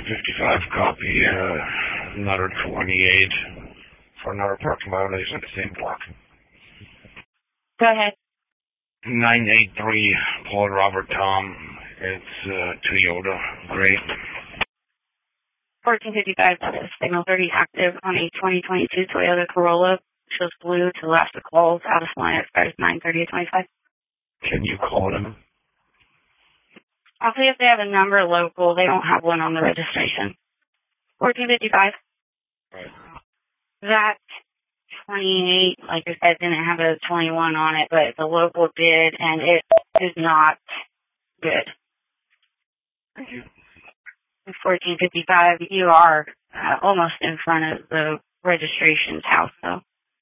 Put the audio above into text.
1455 copy, another 28 for another parking violation at the same block. Go ahead. 983 Paul Robert Tom. It's Toyota. Great. 1455 signal 30 active on a 2022 Toyota Corolla. Shows blue to last the calls. Out of line expires 9/30/25. Can you call them? I'll see if they have a number local. They don't have one on the registration. 1455. Right. That 28, like I said, didn't have a 21 on it, but the local did, and it is not good. Thank you. 1455, you are almost in front of the registration's house, though.